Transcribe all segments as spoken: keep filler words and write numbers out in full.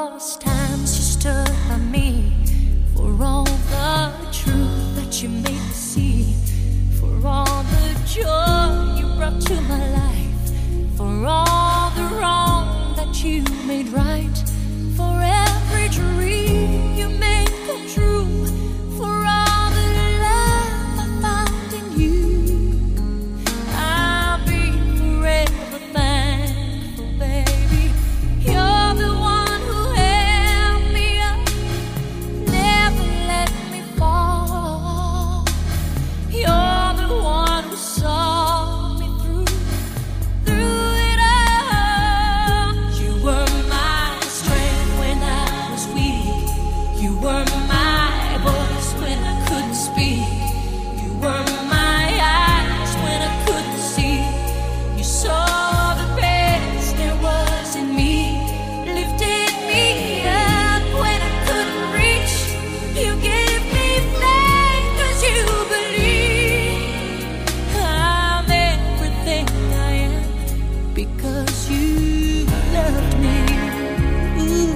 those times you stood by me, for all the truth that you made me see, for all the joy you brought to my life, for all the wrong that you made right, for every dream you made come true, for all the love I found in you. I'll be forever thankful, baby. You're the one who held me up, never let me fall. You're the one who saw me through, through it all. You were my strength when I was weak. You were my voice when I couldn't speak. You were my eyes when I couldn't see. You saw the best there was in me, lifted me up when I couldn't reach. You gave me faith 'cause you believe I'm everything I am because you loved me. Ooh,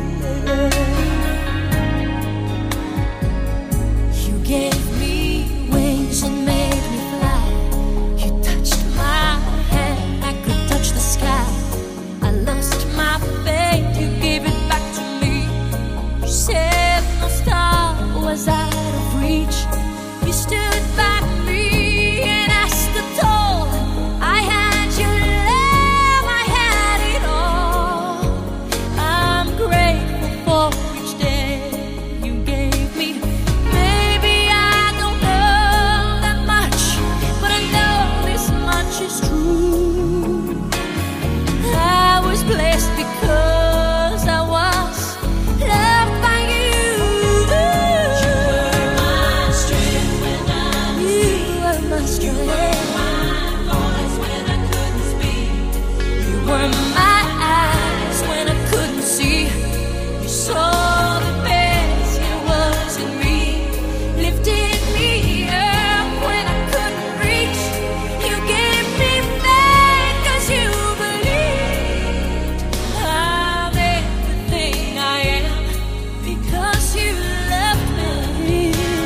you gave me wings and made me fly. You touched my hand, I could touch the sky. I lost my faith, you gave it back to me. You said no star was out of reach. You stood by me and I stood tall. I had your love, I had it all. I'm grateful for each day you gave me. Maybe I don't know that much, but I know this much is true. I was blessed because I was loved by you. You were my strength when I was weak. You were my strength. You were my voice when I couldn't speak. You were my eyes when I couldn't see. You saw the best there was in me, lifted me up when I couldn't reach. You gave me faith 'cause you believed I'm everything I am because you loved me.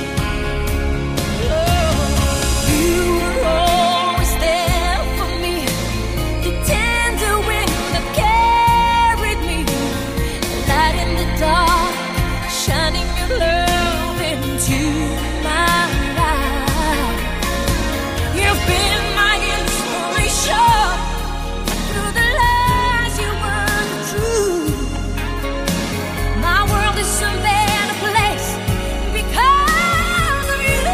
Oh, you were always there for me, the tender wind that carried me, the light in the dark, shining your love into my life. You've been my inspiration through the lies you were true. My world is a better place because of you.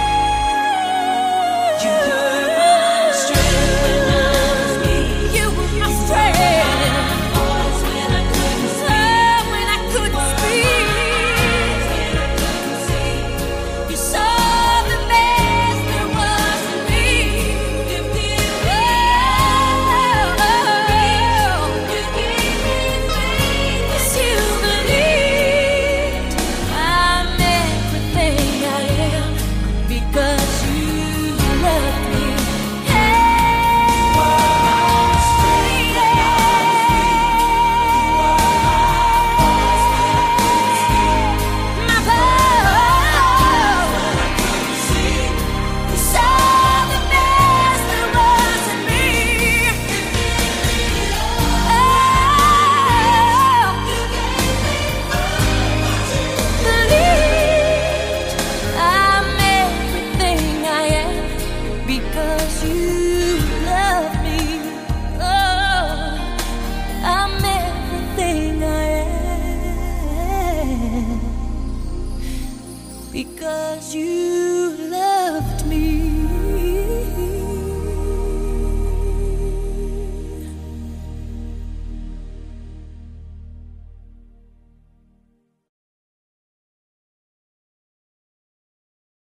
You were my strength when I was weak. You were my strength. Voice when I couldn't speak. When I couldn't speak. When I couldn't see. You saw the best there was in me. Lifted me up. You gave me faith 'cause you believed I'm everything I am because you love me. Hey, my voice. You saw the best there was in me. Oh, believed I'm everything I am because you love me. Oh, I'm everything I am because you